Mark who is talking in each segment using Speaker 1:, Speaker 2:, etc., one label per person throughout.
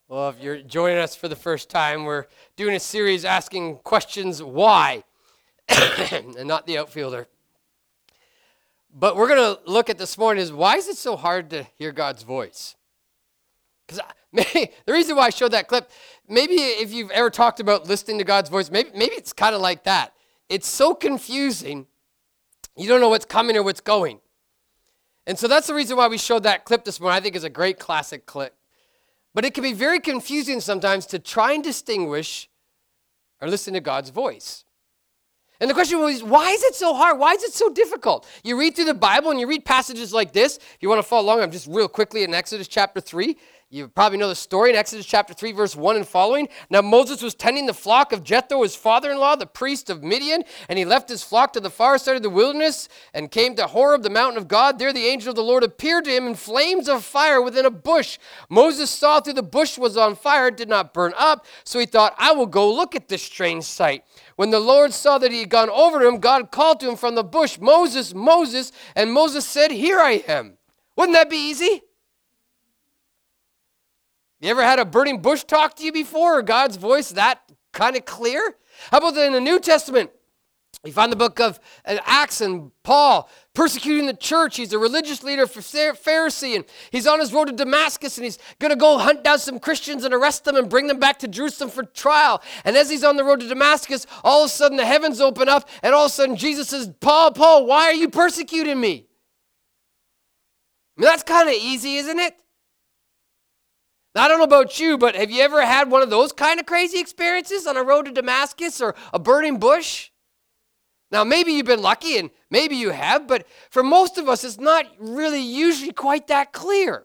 Speaker 1: Well, if you're joining us for the first time, we're doing a series asking questions why, and not the outfielder. But we're going to look at this morning is why is it so hard to hear God's voice? Because the reason why I showed that clip, maybe if you've ever talked about listening to God's voice, maybe it's kind of like that. It's so confusing, you don't know what's coming or what's going. And so that's the reason why we showed that clip this morning. I think it's a great classic clip. But it can be very confusing sometimes to try and distinguish or listen to God's voice. And the question was, why is it so hard? Why is it so difficult? You read through the Bible and you read passages like this. If you want to follow along, I'm just real quickly in Exodus chapter 3. You probably know the story in Exodus chapter 3, verse 1 and following. Now Moses was tending the flock of Jethro, his father-in-law, the priest of Midian, and he left his flock to the far side of the wilderness and came to Horeb, the mountain of God. There the angel of the Lord appeared to him in flames of fire within a bush. Moses saw through the bush was on fire, it did not burn up, so he thought, I will go look at this strange sight. When the Lord saw that he had gone over to him, God called to him from the bush, Moses, Moses, and Moses said, Here I am. Wouldn't that be easy? You ever had a burning bush talk to you before, or God's voice that kind of clear? How about in the New Testament? You find the book of Acts and Paul persecuting the church. He's a religious leader for Pharisee, and he's on his road to Damascus, and he's going to go hunt down some Christians and arrest them and bring them back to Jerusalem for trial. And as he's on the road to Damascus, all of a sudden the heavens open up, and all of a sudden Jesus says, Paul, Paul, why are you persecuting me? I mean, that's kind of easy, isn't it? Now, I don't know about you, but have you ever had one of those kind of crazy experiences on a road to Damascus or a burning bush? Now, maybe you've been lucky and maybe you have, but for most of us, it's not really usually quite that clear.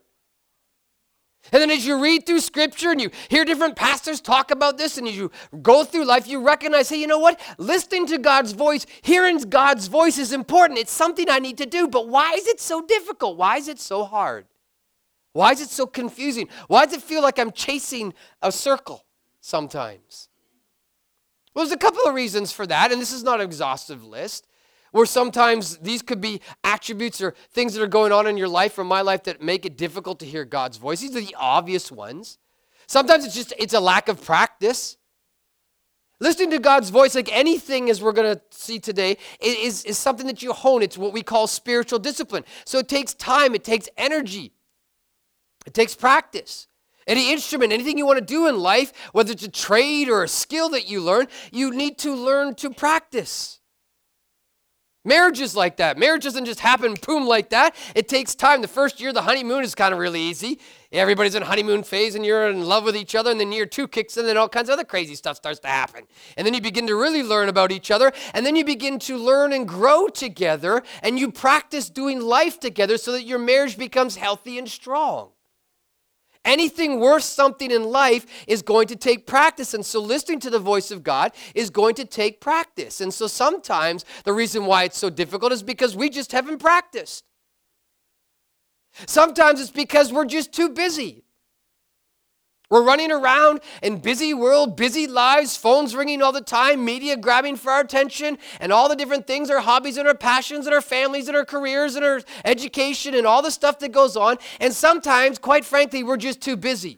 Speaker 1: And then as you read through Scripture and you hear different pastors talk about this and as you go through life, you recognize, hey, you know what? Listening to God's voice, hearing God's voice is important. It's something I need to do, but why is it so difficult? Why is it so hard? Why is it so confusing? Why does it feel like I'm chasing a circle sometimes? Well, there's a couple of reasons for that, and this is not an exhaustive list, where sometimes these could be attributes or things that are going on in your life or my life that make it difficult to hear God's voice. These are the obvious ones. Sometimes it's a lack of practice. Listening to God's voice, like anything as we're going to see today, is something that you hone. It's what we call spiritual discipline. So it takes time, it takes energy. It takes practice. Any instrument, anything you want to do in life, whether it's a trade or a skill that you learn, you need to learn to practice. Marriage is like that. Marriage doesn't just happen, boom, like that. It takes time. The first year, the honeymoon is kind of really easy. Everybody's in honeymoon phase and you're in love with each other, and then year 2 kicks in and then all kinds of other crazy stuff starts to happen. And then you begin to really learn about each other, and then you begin to learn and grow together, and you practice doing life together so that your marriage becomes healthy and strong. Anything worth something in life is going to take practice. And so listening to the voice of God is going to take practice. And so sometimes the reason why it's so difficult is because we just haven't practiced. Sometimes it's because we're just too busy. We're running around in busy world, busy lives, phones ringing all the time, media grabbing for our attention, and all the different things, our hobbies and our passions and our families and our careers and our education and all the stuff that goes on. And sometimes, quite frankly, we're just too busy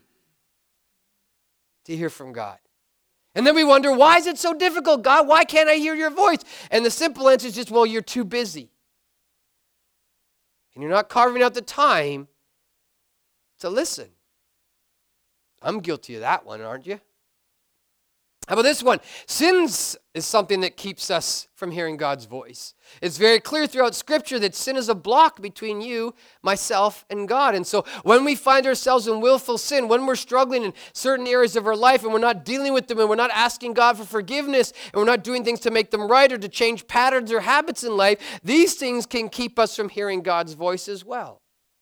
Speaker 1: to hear from God. And then we wonder, why is it so difficult, God? Why can't I hear your voice? And the simple answer is just, well, you're too busy. And you're not carving out the time to listen. I'm guilty of that one, aren't you? How about this one? Sin is something that keeps us from hearing God's voice. It's very clear throughout Scripture that sin is a block between you, myself, and God. And so when we find ourselves in willful sin, when we're struggling in certain areas of our life and we're not dealing with them and we're not asking God for forgiveness and we're not doing things to make them right or to change patterns or habits in life, these things can keep us from hearing God's voice as well.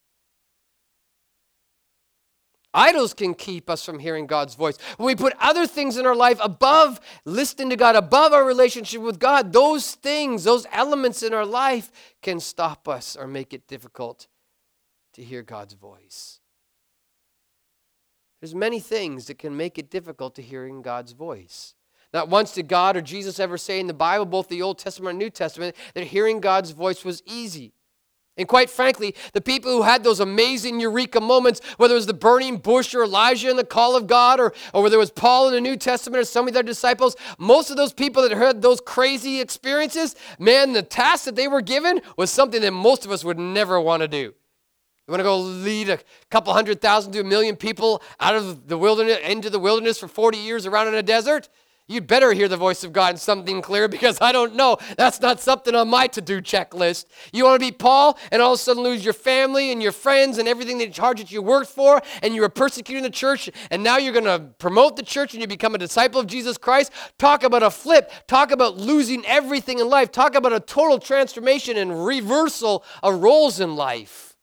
Speaker 1: Idols can keep us from hearing God's voice. When we put other things in our life above listening to God, above our relationship with God, those things, those elements in our life can stop us or make it difficult to hear God's voice. There's many things that can make it difficult to hearing God's voice. Not once did God or Jesus ever say in the Bible, both the Old Testament and New Testament, that hearing God's voice was easy. And quite frankly, the people who had those amazing eureka moments, whether it was the burning bush or Elijah and the call of God, or whether it was Paul in the New Testament or some of their disciples, most of those people that heard those crazy experiences, man, the task that they were given was something that most of us would never want to do. You want to go lead a couple 100,000 to 1 million people out of the wilderness, into the wilderness for 40 years around in a desert? You'd better hear the voice of God in something clear, because I don't know. That's not something on my to-do checklist. You want to be Paul and all of a sudden lose your family and your friends and everything that you worked for, and you were persecuting the church, and now you're going to promote the church and you become a disciple of Jesus Christ? Talk about a flip. Talk about losing everything in life. Talk about a total transformation and reversal of roles in life.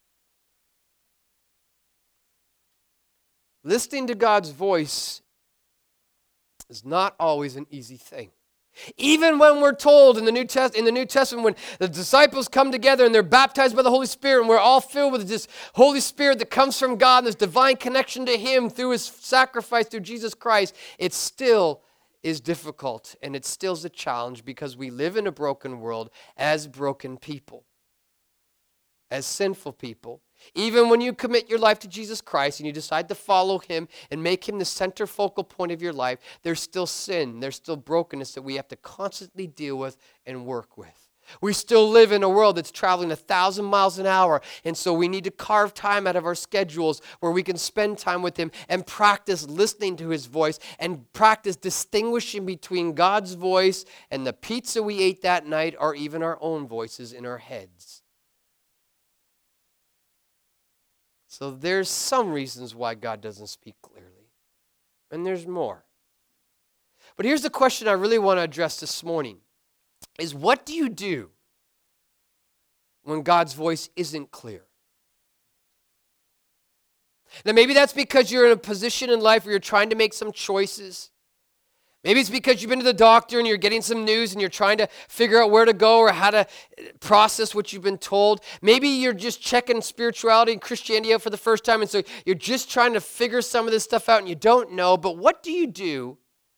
Speaker 1: Listening to God's voice is not always an easy thing. Even when we're told in the New Testament, when the disciples come together and they're baptized by the Holy Spirit, and we're all filled with this Holy Spirit that comes from God, and this divine connection to Him through His sacrifice through Jesus Christ, it still is difficult, and it still is a challenge, because we live in a broken world as broken people, as sinful people. Even when you commit your life to Jesus Christ and you decide to follow Him and make Him the center focal point of your life, there's still sin, there's still brokenness that we have to constantly deal with and work with. We still live in a world that's traveling 1,000 miles an hour, and so we need to carve time out of our schedules where we can spend time with Him and practice listening to His voice and practice distinguishing between God's voice and the pizza we ate that night, or even our own voices in our heads. So there's some reasons why God doesn't speak clearly, and there's more. But here's the question I really want to address this morning, is what do you do when God's voice isn't clear? Now maybe that's because you're in a position in life where you're trying to make some choices. Maybe it's because you've been to the doctor and you're getting some news and you're trying to figure out where to go or how to process what you've been told. Maybe you're just checking spirituality and Christianity out for the first time, and so you're just trying to figure some of this stuff out and you don't know. But what do you do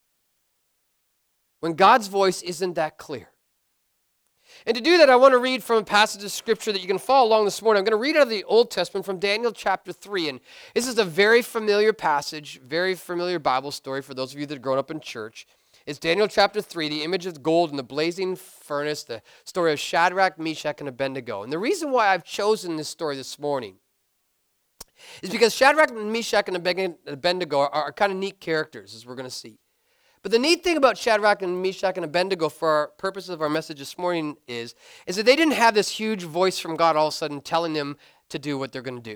Speaker 1: when God's voice isn't that clear? And to do that, I want to read from a passage of Scripture that you can follow along this morning. I'm going to read out of the Old Testament from Daniel chapter 3. And this is a very familiar passage, very familiar Bible story for those of you that have grown up in church. It's Daniel chapter 3, the image of gold in the blazing furnace, the story of Shadrach, Meshach, and Abednego. And the reason why I've chosen this story this morning is because Shadrach, Meshach, and Abednego are kind of neat characters, as we're going to see. But the neat thing about Shadrach and Meshach and Abednego, for our purposes of our message this morning, is that they didn't have this huge voice from God all of a sudden telling them to do what they're going to do.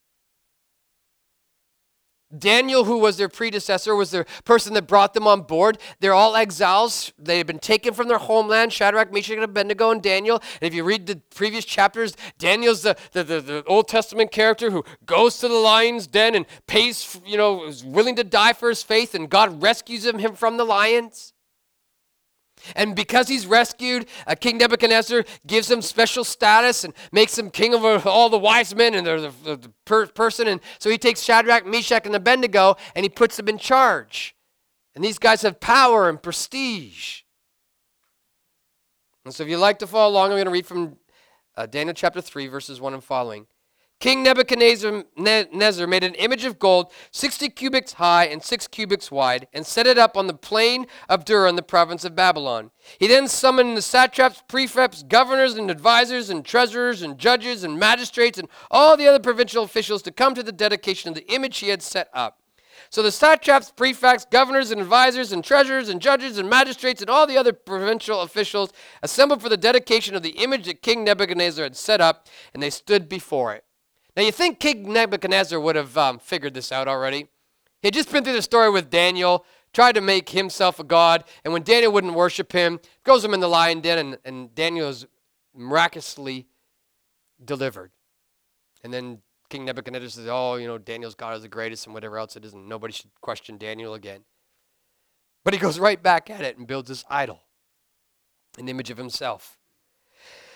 Speaker 1: Daniel, who was their predecessor, was the person that brought them on board. They're all exiles. They had been taken from their homeland, Shadrach, Meshach, and Abednego, and Daniel. And if you read the previous chapters, Daniel's the Old Testament character who goes to the lion's den and pays, is willing to die for his faith, and God rescues him from the lions. And because he's rescued, King Nebuchadnezzar gives him special status and makes him king over all the wise men and the person. And so he takes Shadrach, Meshach, and Abednego, and he puts them in charge. And these guys have power and prestige. And so if you'd like to follow along, I'm going to read from Daniel chapter 3, verses 1 and following. King Nebuchadnezzar made an image of gold 60 cubits high and 6 cubits wide, and set it up on the plain of Dura in the province of Babylon. He then summoned the satraps, prefects, governors, and advisors, and treasurers, and judges, and magistrates, and all the other provincial officials to come to the dedication of the image he had set up. So the satraps, prefects, governors, and advisors, and treasurers, and judges, and magistrates, and all the other provincial officials assembled for the dedication of the image that King Nebuchadnezzar had set up, and they stood before it. Now, you think King Nebuchadnezzar would have figured this out already? He had just been through the story with Daniel, tried to make himself a god, and when Daniel wouldn't worship him, throws him in the lion den, and Daniel is miraculously delivered. And then King Nebuchadnezzar says, Daniel's God is the greatest and whatever else it is, and nobody should question Daniel again. But he goes right back at it and builds this idol, an image of himself.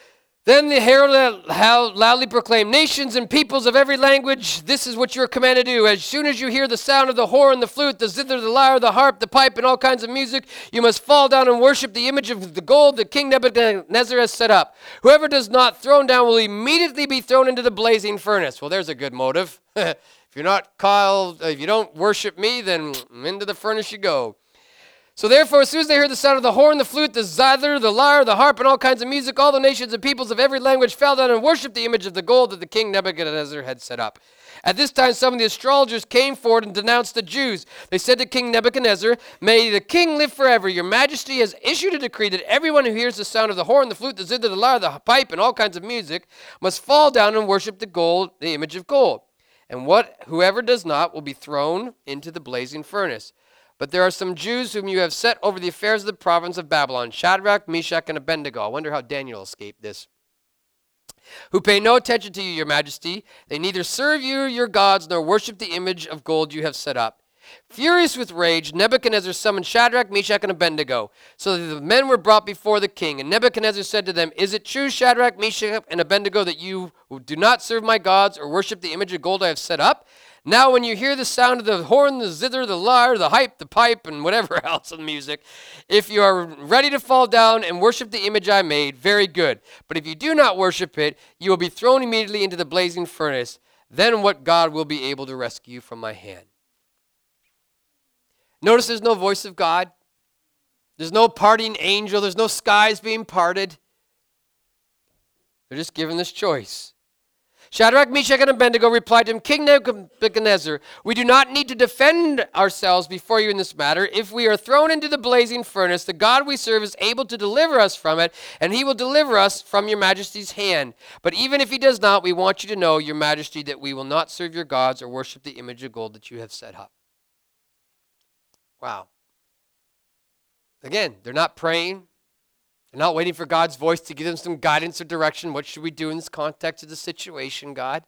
Speaker 1: Then the herald loudly proclaimed, nations and peoples of every language, this is what you are commanded to do. As soon as you hear the sound of the horn, the flute, the zither, the lyre, the harp, the pipe, and all kinds of music, you must fall down and worship the image of the gold that King Nebuchadnezzar has set up. Whoever does not thrown down will immediately be thrown into the blazing furnace. Well, there's a good motive. If you don't worship me, then into the furnace you go. So therefore, as soon as they heard the sound of the horn, the flute, the zither, the lyre, the harp, and all kinds of music, all the nations and peoples of every language fell down and worshipped the image of the gold that the king Nebuchadnezzar had set up. At this time, some of the astrologers came forward and denounced the Jews. They said to King Nebuchadnezzar, may the king live forever. Your majesty has issued a decree that everyone who hears the sound of the horn, the flute, the zither, the lyre, the pipe, and all kinds of music must fall down and worship the image of gold. And whoever does not will be thrown into the blazing furnace. But there are some Jews whom you have set over the affairs of the province of Babylon, Shadrach, Meshach, and Abednego. I wonder how Daniel escaped this. Who pay no attention to you, your majesty. They neither serve you, your gods, nor worship the image of gold you have set up. Furious with rage, Nebuchadnezzar summoned Shadrach, Meshach, and Abednego. So the men were brought before the king. And Nebuchadnezzar said to them, is it true, Shadrach, Meshach, and Abednego, that you do not serve my gods or worship the image of gold I have set up? Now when you hear the sound of the horn, the zither, the lyre, the hype, the pipe, and whatever else of music, if you are ready to fall down and worship the image I made, very good. But if you do not worship it, you will be thrown immediately into the blazing furnace. Then what God will be able to rescue you from my hand? Notice there's no voice of God. There's no parting angel. There's no skies being parted. They're just given this choice. Shadrach, Meshach, and Abednego replied to him, King Nebuchadnezzar, we do not need to defend ourselves before you in this matter. If we are thrown into the blazing furnace, the God we serve is able to deliver us from it, and he will deliver us from your majesty's hand. But even if he does not, we want you to know, your majesty, that we will not serve your gods or worship the image of gold that you have set up. Wow. Again, they're not praying. They're not waiting for God's voice to give them some guidance or direction. What should we do in this context of the situation, God?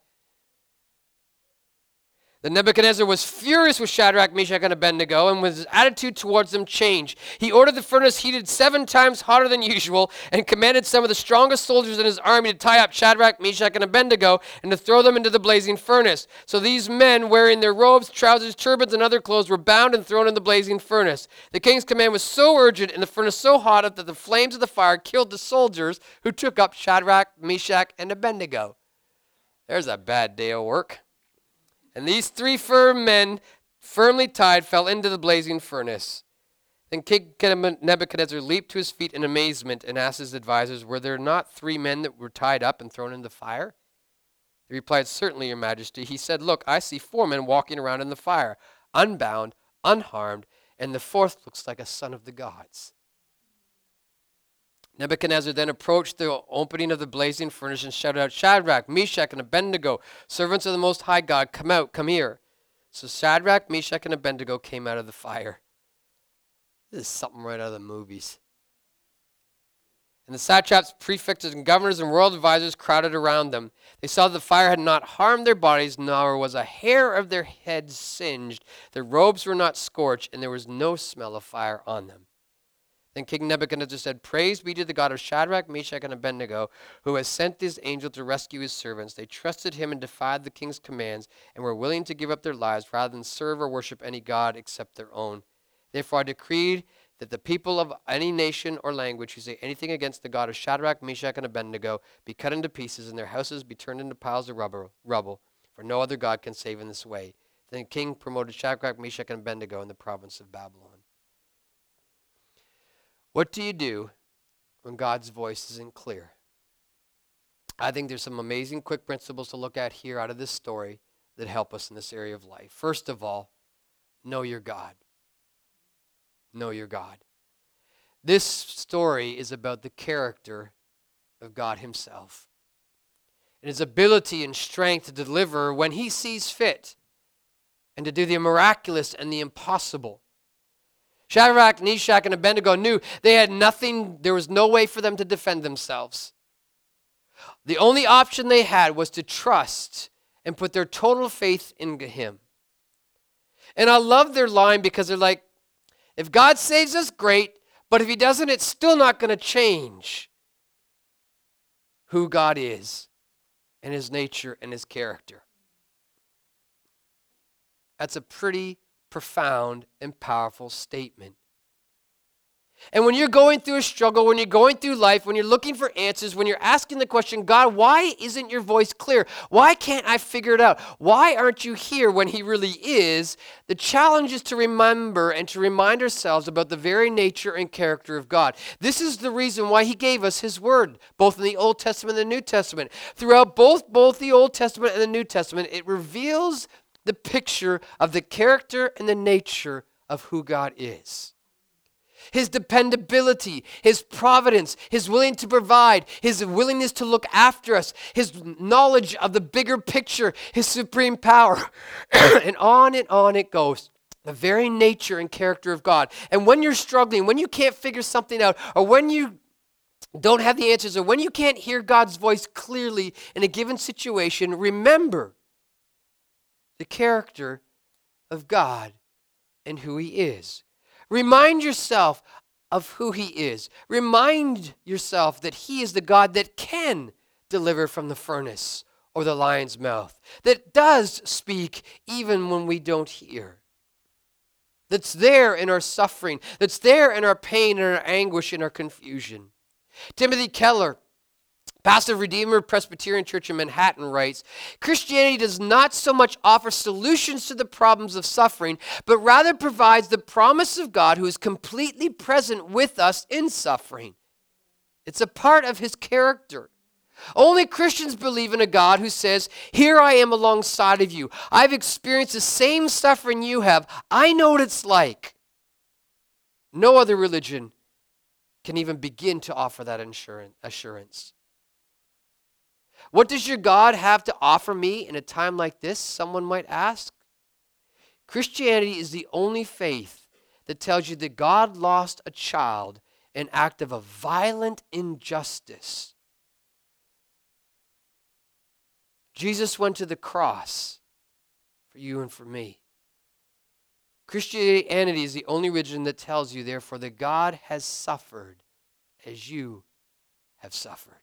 Speaker 1: Then Nebuchadnezzar was furious with Shadrach, Meshach, and Abednego, and his attitude towards them changed. He ordered the furnace heated 7 times hotter than usual, and commanded some of the strongest soldiers in his army to tie up Shadrach, Meshach, and Abednego, and to throw them into the blazing furnace. So these men, wearing their robes, trousers, turbans, and other clothes, were bound and thrown in the blazing furnace. The king's command was so urgent, and the furnace so hot that the flames of the fire killed the soldiers who took up Shadrach, Meshach, and Abednego. There's a bad day of work. And these 3 firm men, firmly tied, fell into the blazing furnace. Then King Nebuchadnezzar leaped to his feet in amazement and asked his advisors, were there not 3 men that were tied up and thrown into the fire? They replied, certainly, your majesty. He said, look, I see 4 men walking around in the fire, unbound, unharmed, and the 4th looks like a son of the gods. Nebuchadnezzar then approached the opening of the blazing furnace and shouted out, Shadrach, Meshach, and Abednego, servants of the Most High God, come out, come here. So Shadrach, Meshach, and Abednego came out of the fire. This is something right out of the movies. And the satraps, prefects, and governors and royal advisors crowded around them. They saw that the fire had not harmed their bodies, nor was a hair of their heads singed. Their robes were not scorched, and there was no smell of fire on them. Then King Nebuchadnezzar said, praise be to the God of Shadrach, Meshach, and Abednego, who has sent this angel to rescue his servants. They trusted him and defied the king's commands, and were willing to give up their lives rather than serve or worship any god except their own. Therefore I decreed that the people of any nation or language who say anything against the God of Shadrach, Meshach, and Abednego be cut into pieces, and their houses be turned into piles of rubble, for no other God can save in this way. Then the king promoted Shadrach, Meshach, and Abednego in the province of Babylon. What do you do when God's voice isn't clear? I think there's some amazing quick principles to look at here out of this story that help us in this area of life. First of all, know your God. Know your God. This story is about the character of God himself and his ability and strength to deliver when he sees fit and to do the miraculous and the impossible. Shadrach, Meshach, and Abednego knew they had nothing, there was no way for them to defend themselves. The only option they had was to trust and put their total faith in him. And I love their line because they're like, if God saves us, great, but if he doesn't, it's still not going to change who God is and his nature and his character. That's a pretty profound and powerful statement. And when you're going through a struggle, when you're going through life, when you're looking for answers, when you're asking the question, God, why isn't your voice clear? Why can't I figure it out? Why aren't you here when he really is? The challenge is to remember and to remind ourselves about the very nature and character of God. This is the reason why he gave us his word, both in the Old Testament and the New Testament. Throughout both the Old Testament and the New Testament, it reveals the picture of the character and the nature of who God is. His dependability, his providence, his willing to provide, his willingness to look after us, his knowledge of the bigger picture, his supreme power, and on it goes. The very nature and character of God. And when you're struggling, when you can't figure something out, or when you don't have the answers, or when you can't hear God's voice clearly in a given situation, remember the character of God and who he is. Remind yourself of who he is. Remind yourself that he is the God that can deliver from the furnace or the lion's mouth, that does speak even when we don't hear, that's there in our suffering, that's there in our pain and our anguish and our confusion. Timothy Keller, pastor of Redeemer Presbyterian Church in Manhattan, writes, Christianity does not so much offer solutions to the problems of suffering, but rather provides the promise of God who is completely present with us in suffering. It's a part of his character. Only Christians believe in a God who says, here I am alongside of you. I've experienced the same suffering you have. I know what it's like. No other religion can even begin to offer that assurance. What does your God have to offer me in a time like this, someone might ask? Christianity is the only faith that tells you that God lost a child in act of a violent injustice. Jesus went to the cross for you and for me. Christianity is the only religion that tells you, therefore, that God has suffered as you have suffered.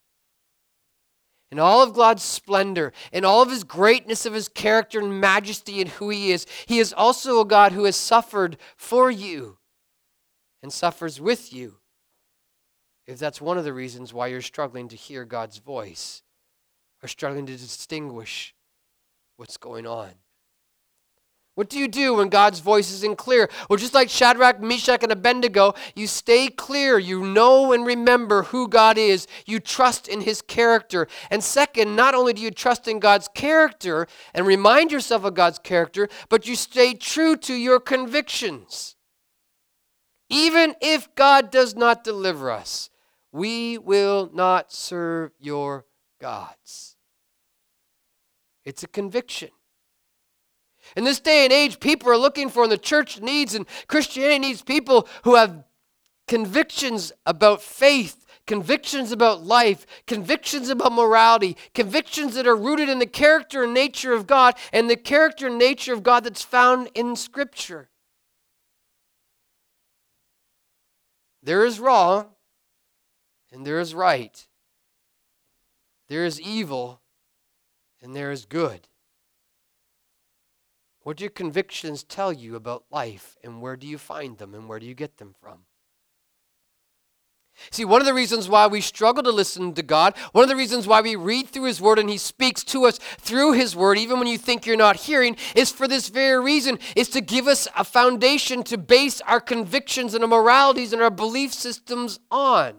Speaker 1: In all of God's splendor, in all of his greatness of his character and majesty and who he is also a God who has suffered for you and suffers with you. If that's one of the reasons why you're struggling to hear God's voice or struggling to distinguish what's going on. What do you do when God's voice isn't clear? Well, just like Shadrach, Meshach, and Abednego, you stay clear. You know and remember who God is. You trust in his character. And second, not only do you trust in God's character and remind yourself of God's character, but you stay true to your convictions. Even if God does not deliver us, we will not serve your gods. It's a conviction. In this day and age, people are looking for, and the church needs, and Christianity needs people who have convictions about faith, convictions about life, convictions about morality, convictions that are rooted in the character and nature of God, and the character and nature of God that's found in Scripture. There is wrong, and there is right. There is evil, and there is good. What do your convictions tell you about life, and where do you find them, and where do you get them from? See, one of the reasons why we struggle to listen to God, one of the reasons why we read through his word and he speaks to us through his word, even when you think you're not hearing, is for this very reason, is to give us a foundation to base our convictions and our moralities and our belief systems on.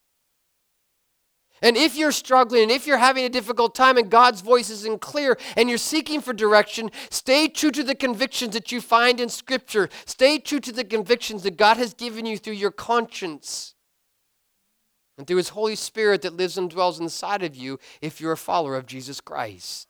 Speaker 1: And if you're struggling, and if you're having a difficult time and God's voice isn't clear and you're seeking for direction, stay true to the convictions that you find in Scripture. Stay true to the convictions that God has given you through your conscience and through his Holy Spirit that lives and dwells inside of you if you're a follower of Jesus Christ.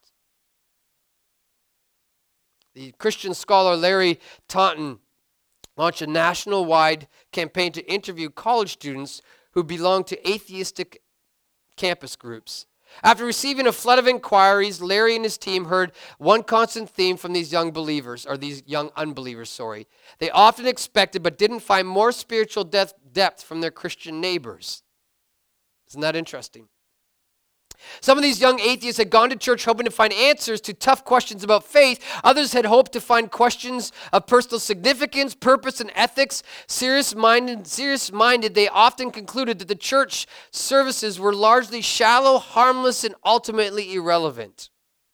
Speaker 1: The Christian scholar Larry Taunton launched a national-wide campaign to interview college students who belong to atheistic campus groups. After receiving a flood of inquiries, Larry and his team heard one constant theme from these young unbelievers. They often expected but didn't find more spiritual depth from their Christian neighbors. Isn't that interesting? Some of these young atheists had gone to church hoping to find answers to tough questions about faith. Others had hoped to find questions of personal significance, purpose, and ethics. Serious-minded, they often concluded that the church services were largely shallow, harmless, and ultimately irrelevant.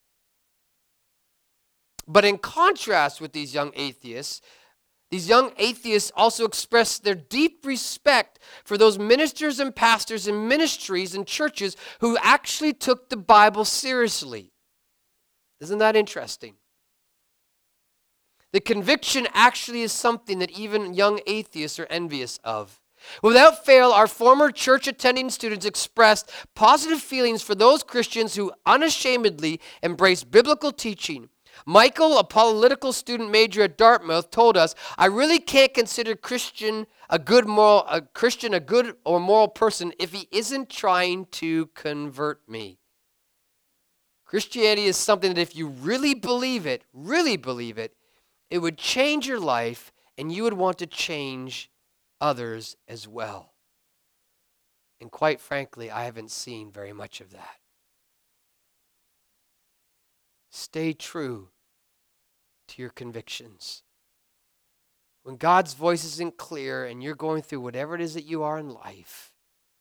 Speaker 1: But in contrast with these young atheists also expressed their deep respect for those ministers and pastors and ministries and churches who actually took the Bible seriously. Isn't that interesting? The conviction actually is something that even young atheists are envious of. Without fail, our former church-attending students expressed positive feelings for those Christians who unashamedly embrace biblical teaching. Michael, a political student major at Dartmouth, told us, "I really can't consider a Christian a good or moral person if he isn't trying to convert me." Christianity is something that if you really believe it, it would change your life and you would want to change others as well. And quite frankly, I haven't seen very much of that. Stay true to your convictions. When God's voice isn't clear and you're going through whatever it is that you are in life,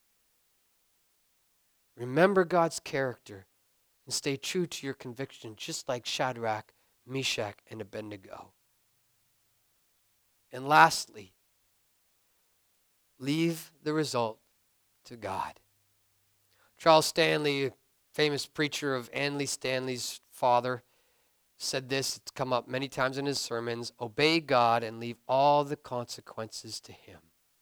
Speaker 1: remember God's character and stay true to your conviction, just like Shadrach, Meshach, and Abednego. And lastly, leave the result to God. Charles Stanley, famous preacher of Andy Stanley's father, said this. It's come up many times in his sermons: obey God and leave all the consequences to him.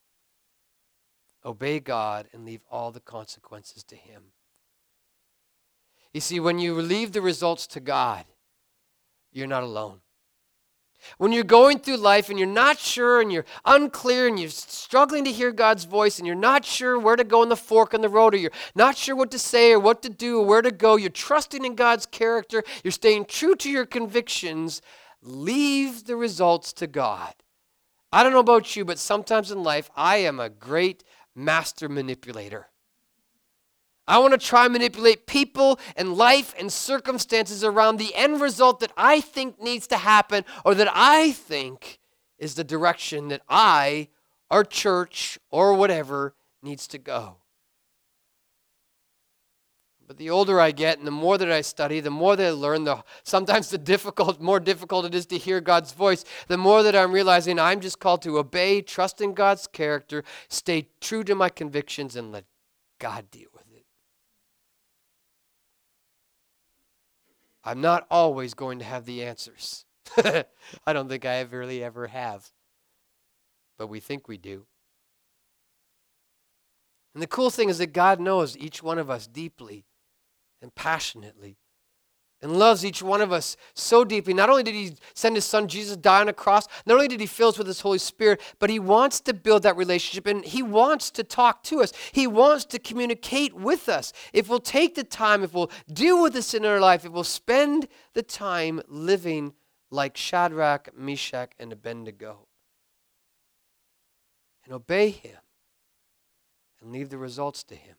Speaker 1: Obey God and leave all the consequences to him. You see, when you leave the results to God, you're not alone. When you're going through life and you're not sure and you're unclear and you're struggling to hear God's voice and you're not sure where to go in the fork in the road, or you're not sure what to say or what to do or where to go, you're trusting in God's character, you're staying true to your convictions, leave the results to God. I don't know about you, but sometimes in life, I am a great master manipulator. I want to try and manipulate people and life and circumstances around the end result that I think needs to happen, or that I think is the direction that I, our church, or whatever needs to go. But the older I get and the more that I study, the more that I learn, sometimes more difficult it is to hear God's voice, the more that I'm realizing I'm just called to obey, trust in God's character, stay true to my convictions, and let God deal with it. I'm not always going to have the answers. I don't think I really ever have. But we think we do. And the cool thing is that God knows each one of us deeply and passionately, and loves each one of us so deeply. Not only did he send his son Jesus die on a cross, not only did he fill us with his Holy Spirit, but he wants to build that relationship, and he wants to talk to us. He wants to communicate with us. If we'll take the time, if we'll deal with this in our life, if we'll spend the time living like Shadrach, Meshach, and Abednego, and obey him and leave the results to him.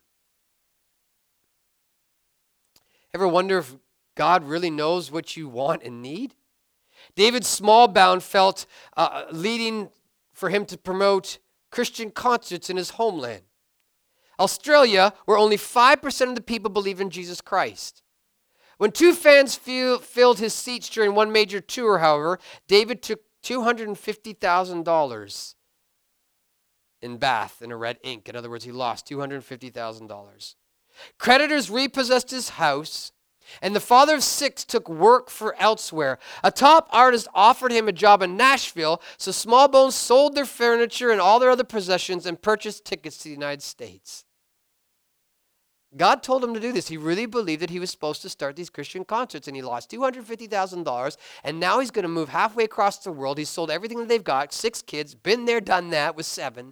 Speaker 1: Ever wonder if God really knows what you want and need? David Smallbound felt leading for him to promote Christian concerts in his homeland. Australia, where only 5% of the people believe in Jesus Christ. When two fans filled his seats during one major tour, however, David took $250,000 in bath in a red ink. In other words, he lost $250,000. Creditors repossessed his house, and the father of 6 took work for elsewhere. A top artist offered him a job in Nashville, so Smallbones sold their furniture and all their other possessions and purchased tickets to the United States. God told him to do this. He really believed that he was supposed to start these Christian concerts, and he lost $250,000, and now he's going to move halfway across the world. He's sold everything that they've got, 6 kids, been there, done that with 7.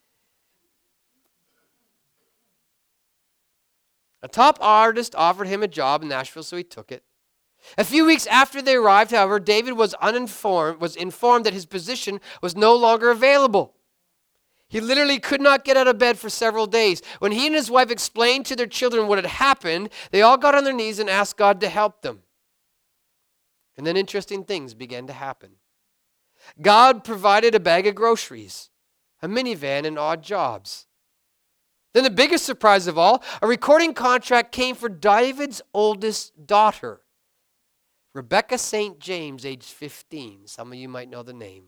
Speaker 1: A top artist offered him a job in Nashville, so he took it. A few weeks after they arrived, however, David was informed that his position was no longer available. He literally could not get out of bed for several days. When he and his wife explained to their children what had happened, they all got on their knees and asked God to help them. And then interesting things began to happen. God provided a bag of groceries, a minivan, and odd jobs. Then the biggest surprise of all, a recording contract came for David's oldest daughter, Rebecca St. James, age 15. Some of you might know the name.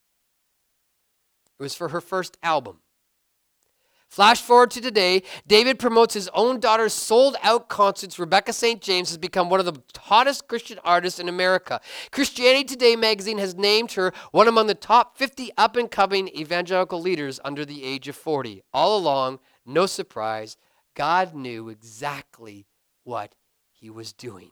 Speaker 1: It was for her first album. Flash forward to today, David promotes his own daughter's sold-out concerts. Rebecca St. James has become one of the hottest Christian artists in America. Christianity Today magazine has named her one among the top 50 up-and-coming evangelical leaders under the age of 40. All along, no surprise, God knew exactly what he was doing.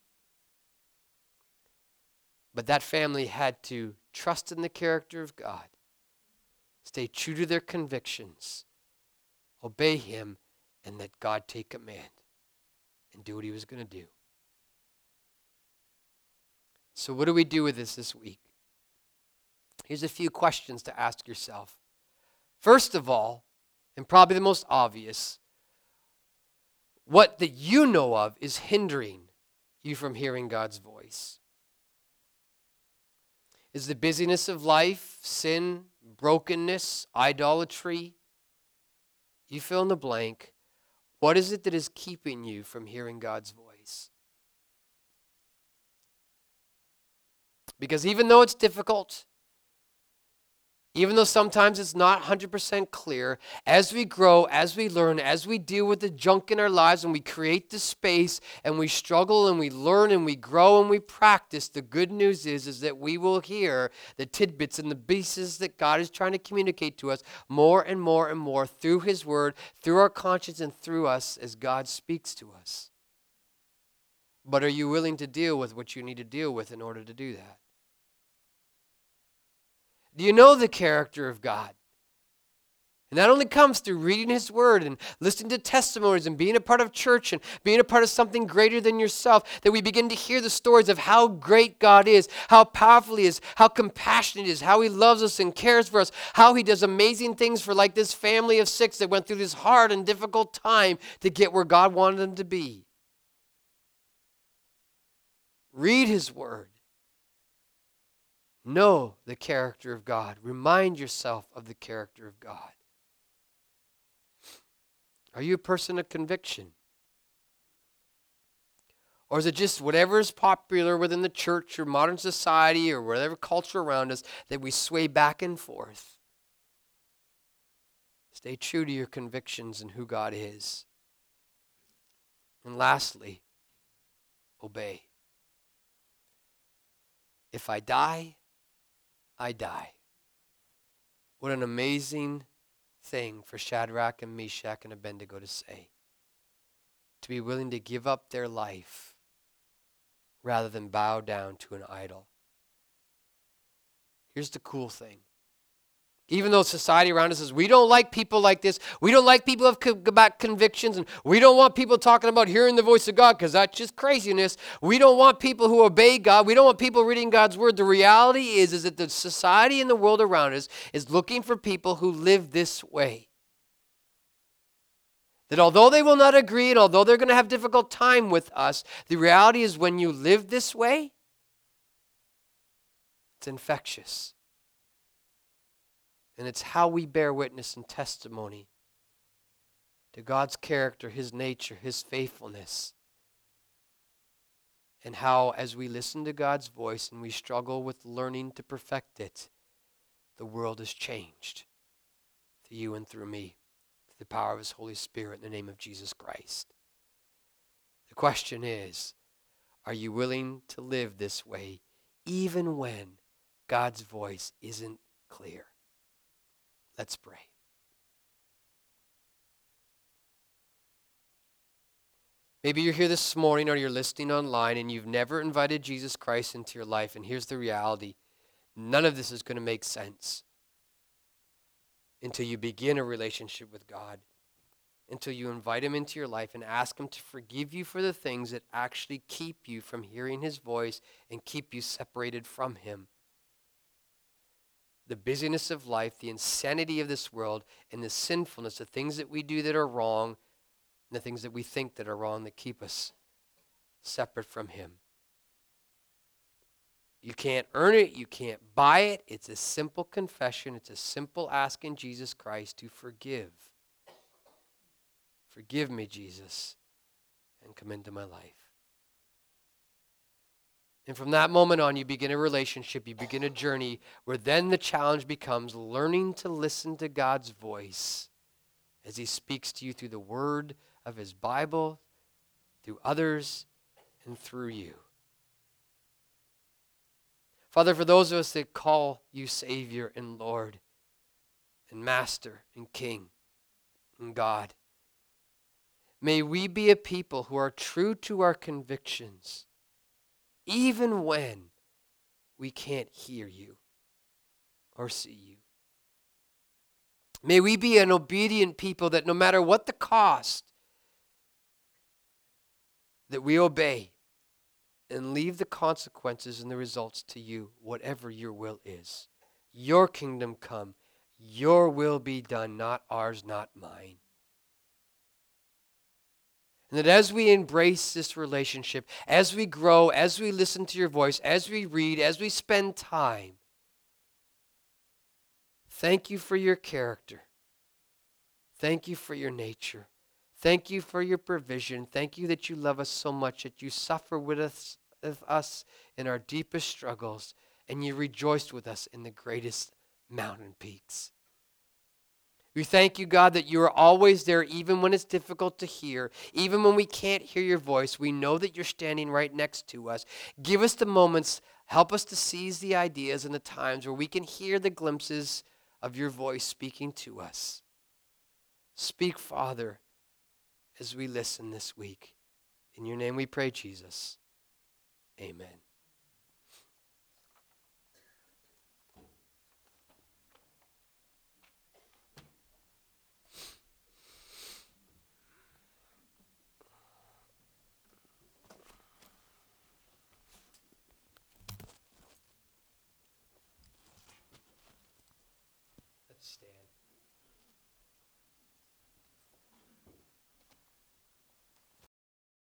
Speaker 1: But that family had to trust in the character of God, stay true to their convictions, obey him, and let God take command and do what he was going to do. So what do we do with this week? Here's a few questions to ask yourself. First of all, and probably the most obvious, what that you know of is hindering you from hearing God's voice. Is the busyness of life, sin, brokenness, idolatry? You fill in the blank. What is it that is keeping you from hearing God's voice? Because even though it's difficult, even though sometimes it's not 100% clear, as we grow, as we learn, as we deal with the junk in our lives and we create the space and we struggle and we learn and we grow and we practice, the good news is that we will hear the tidbits and the pieces that God is trying to communicate to us more and more and more through his word, through our conscience, and through us as God speaks to us. But are you willing to deal with what you need to deal with in order to do that? Do you know the character of God? And that only comes through reading his word and listening to testimonies and being a part of church and being a part of something greater than yourself, that we begin to hear the stories of how great God is, how powerful he is, how compassionate he is, how he loves us and cares for us, how he does amazing things for like this family of 6 that went through this hard and difficult time to get where God wanted them to be. Read his word. Know the character of God. Remind yourself of the character of God. Are you a person of conviction? Or is it just whatever is popular within the church or modern society or whatever culture around us that we sway back and forth? Stay true to your convictions and who God is. And lastly, obey. If I die, I die. What an amazing thing for Shadrach and Meshach and Abednego to say. To be willing to give up their life rather than bow down to an idol. Here's the cool thing. Even though society around us says, we don't like people like this, we don't like people who have about convictions, and we don't want people talking about hearing the voice of God because that's just craziness. We don't want people who obey God. We don't want people reading God's word. The reality is that the society and the world around us is looking for people who live this way. That although they will not agree and although they're going to have a difficult time with us, the reality is when you live this way, it's infectious. And it's how we bear witness and testimony to God's character, his nature, his faithfulness. And how, as we listen to God's voice and we struggle with learning to perfect it, the world is changed through you and through me, through the power of his Holy Spirit in the name of Jesus Christ. The question is, are you willing to live this way even when God's voice isn't clear? Let's pray. Maybe you're here this morning or you're listening online and you've never invited Jesus Christ into your life. And here's the reality. None of this is going to make sense until you begin a relationship with God, until you invite him into your life and ask him to forgive you for the things that actually keep you from hearing his voice and keep you separated from him. the busyness of life, the insanity of this world, and the sinfulness, the things that we do that are wrong, and the things that we think that are wrong that keep us separate from him. You can't earn it. You can't buy it. It's a simple confession. It's a simple asking Jesus Christ to forgive. Forgive me, Jesus, and come into my life. And from that moment on, you begin a relationship, you begin a journey where then the challenge becomes learning to listen to God's voice as he speaks to you through the word of his Bible, through others, and through you. Father, for those of us that call you Savior and Lord and Master and King and God, may we be a people who are true to our convictions, even when we can't hear you or see you. May we be an obedient people that no matter what the cost, that we obey and leave the consequences and the results to you, whatever your will is. Your kingdom come, your will be done, not ours, not mine. And that as we embrace this relationship, as we grow, as we listen to your voice, as we read, as we spend time, thank you for your character. Thank you for your nature. Thank you for your provision. Thank you that you love us so much, that you suffer with us in our deepest struggles, and you rejoiced with us in the greatest mountain peaks. We thank you, God, that you are always there even when it's difficult to hear, even when we can't hear your voice. We know that you're standing right next to us. Give us the moments, help us to seize the ideas and the times where we can hear the glimpses of your voice speaking to us. Speak, Father, as we listen this week. In your name we pray, Jesus. Amen. Let's stand.